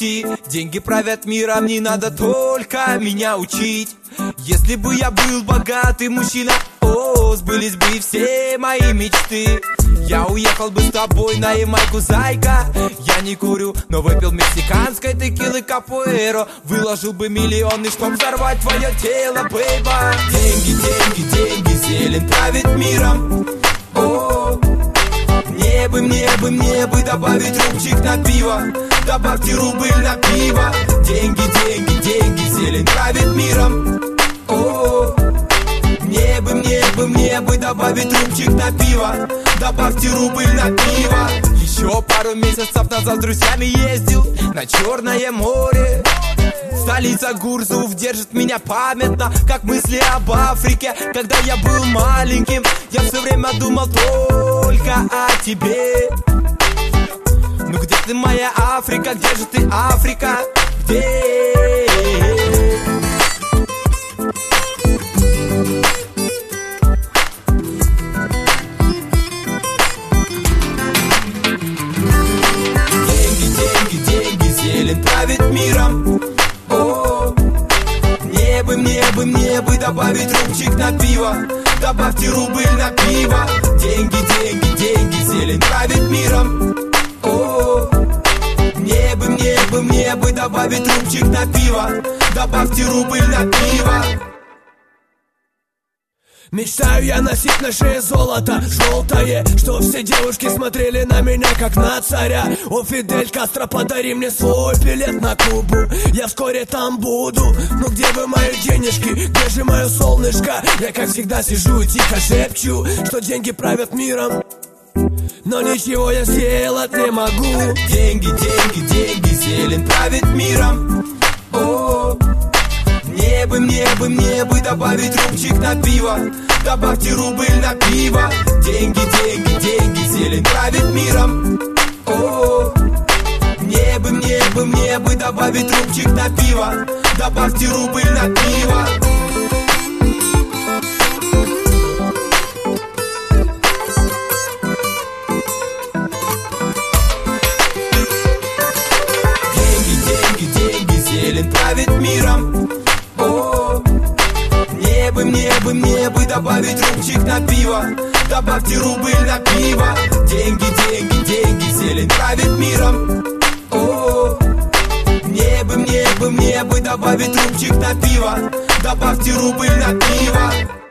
пути. Деньги правят миром, не надо только меня учить. Если бы я был богатый мужчина, о, сбылись бы все мои мечты. Я уехал бы с тобой на Ямайку, зайка. Я не курю, но выпил мексиканской текилы капуэро. Выложил бы миллионы, чтоб взорвать твое тело, бейба. Деньги, деньги, деньги, зелень правит миром. О, мне бы добавить рубчик на пиво. Добавьте рубль на пиво. Деньги, деньги, деньги, зелень правит миром. О, мне бы добавить рубчик на пиво. Добавьте рубль на пиво. Еще пару месяцев назад с друзьями ездил на Черное море. Столица Гурзуф держит меня памятно, как мысли об Африке. Когда я был маленьким, я все время думал только о тебе. Ну где ты, моя Африка, где же ты, Африка? Где? Зелень правит миром. О, мне бы добавить рубчик на пиво. Добавьте рубль на пиво. Деньги, деньги, деньги, зелень правит миром. О, мне бы добавить рубчик на пиво. Добавьте рубль на пиво. Мечтаю я носить на шее золото желтое, чтоб все девушки смотрели на меня как на царя. О, Фидель Кастро, подари мне свой билет на Кубу. Я вскоре там буду. Ну где вы, мои денежки, где же мое солнышко? Я как всегда сижу и тихо шепчу, что деньги правят миром, но ничего я сделать не могу. Деньги, деньги, деньги, зелень правит миром. О, мне бы добавить рубчик на пиво. Добавьте рубль на пиво. Деньги, деньги, деньги, зелень правит миром. О, мне бы добавить рубчик на пиво. Добавьте рубль на пиво. Деньги, деньги, деньги, зелень правит миром. О, мне бы добавить рубчик на пиво. Добавьте рубль на пиво. Деньги, деньги, деньги, зелень правит миром. О, мне бы добавить рубчик на пиво. Добавьте рубль на пиво.